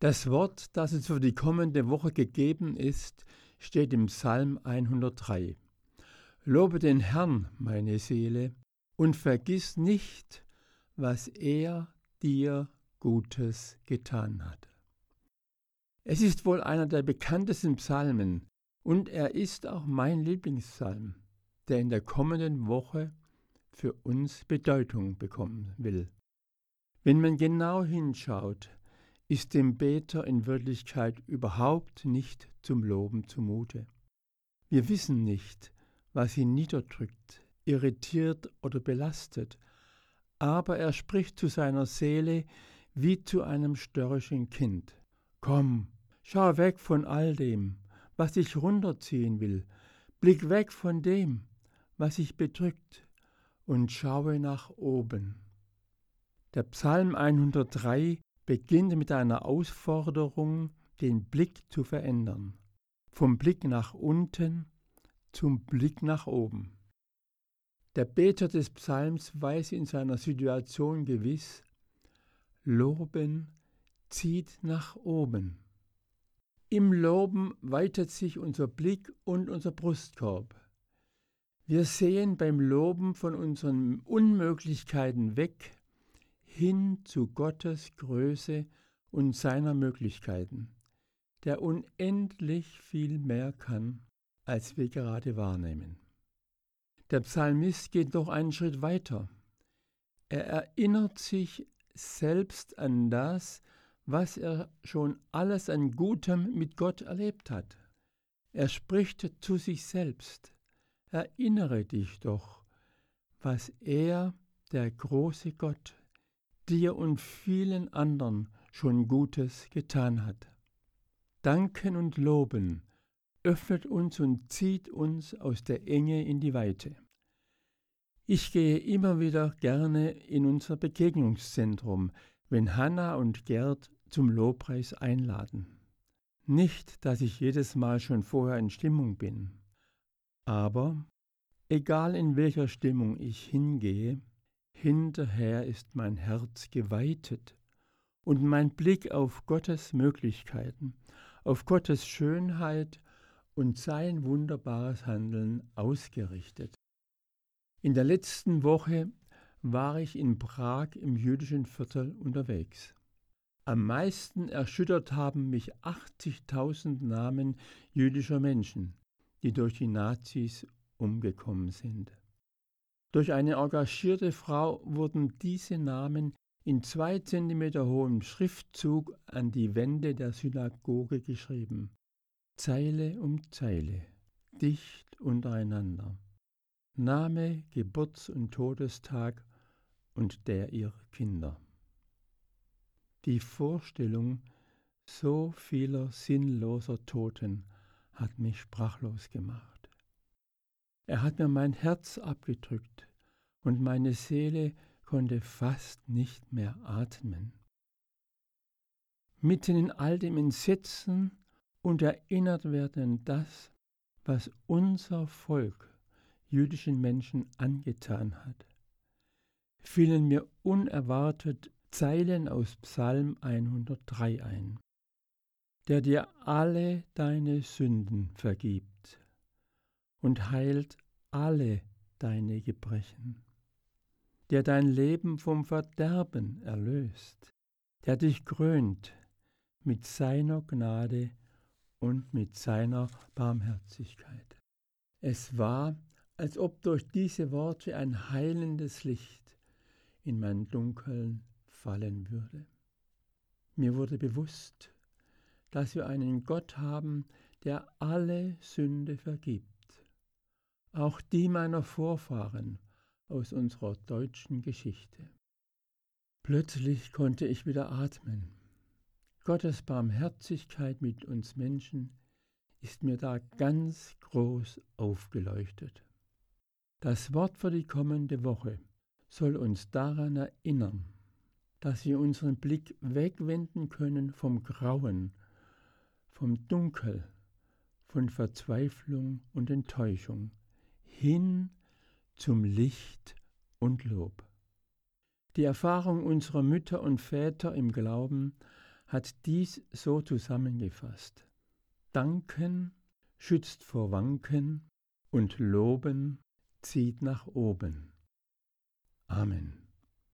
Das Wort, das uns für die kommende Woche gegeben ist, steht im Psalm 103. Lobe den Herrn, meine Seele, und vergiss nicht, was er dir Gutes getan hat. Es ist wohl einer der bekanntesten Psalmen und er ist auch mein Lieblingspsalm, der in der kommenden Woche für uns Bedeutung bekommen will. Wenn man genau hinschaut, ist dem Beter in Wirklichkeit überhaupt nicht zum Loben zumute. Wir wissen nicht, was ihn niederdrückt, irritiert oder belastet, aber er spricht zu seiner Seele wie zu einem störrischen Kind. Komm, schau weg von all dem, was dich runterziehen will, blick weg von dem, was dich bedrückt, und schaue nach oben. Der Psalm 103 beginnt mit einer Aufforderung, den Blick zu verändern. Vom Blick nach unten zum Blick nach oben. Der Beter des Psalms weiß in seiner Situation gewiss, Loben zieht nach oben. Im Loben weitet sich unser Blick und unser Brustkorb. Wir sehen beim Loben von unseren Unmöglichkeiten weg, hin zu Gottes Größe und seiner Möglichkeiten, der unendlich viel mehr kann, als wir gerade wahrnehmen. Der Psalmist geht noch einen Schritt weiter. Er erinnert sich selbst an das, was er schon alles an Gutem mit Gott erlebt hat. Er spricht zu sich selbst. Erinnere dich doch, was er, der große Gott, dir und vielen anderen schon Gutes getan hat. Danken und Loben öffnet uns und zieht uns aus der Enge in die Weite. Ich gehe immer wieder gerne in unser Begegnungszentrum, wenn Hanna und Gerd zum Lobpreis einladen. Nicht, dass ich jedes Mal schon vorher in Stimmung bin, aber egal in welcher Stimmung ich hingehe, hinterher ist mein Herz geweitet und mein Blick auf Gottes Möglichkeiten, auf Gottes Schönheit und sein wunderbares Handeln ausgerichtet. In der letzten Woche war ich in Prag im jüdischen Viertel unterwegs. Am meisten erschüttert haben mich 80.000 Namen jüdischer Menschen, die durch die Nazis umgekommen sind. Durch eine engagierte Frau wurden diese Namen in 2 Zentimeter hohem Schriftzug an die Wände der Synagoge geschrieben. Zeile um Zeile, dicht untereinander. Name, Geburts- und Todestag und der ihrer Kinder. Die Vorstellung so vieler sinnloser Toten hat mich sprachlos gemacht. Er hat mir mein Herz abgedrückt und meine Seele konnte fast nicht mehr atmen. Mitten in all dem Entsetzen und erinnert werden an das, was unser Volk jüdischen Menschen angetan hat, fielen mir unerwartet Zeilen aus Psalm 103 ein. Der dir alle deine Sünden vergibt und heilt alle deine Gebrechen, der dein Leben vom Verderben erlöst, der dich krönt mit seiner Gnade und mit seiner Barmherzigkeit. Es war, als ob durch diese Worte ein heilendes Licht in mein Dunkeln fallen würde. Mir wurde bewusst, dass wir einen Gott haben, der alle Sünde vergibt, auch die meiner Vorfahren aus unserer deutschen Geschichte. Plötzlich konnte ich wieder atmen. Gottes Barmherzigkeit mit uns Menschen ist mir da ganz groß aufgeleuchtet. Das Wort für die kommende Woche soll uns daran erinnern, dass wir unseren Blick wegwenden können vom Grauen, vom Dunkel, von Verzweiflung und Enttäuschung, hin zum Licht und Lob. Die Erfahrung unserer Mütter und Väter im Glauben hat dies so zusammengefasst: Danken schützt vor Wanken und Loben zieht nach oben. Amen.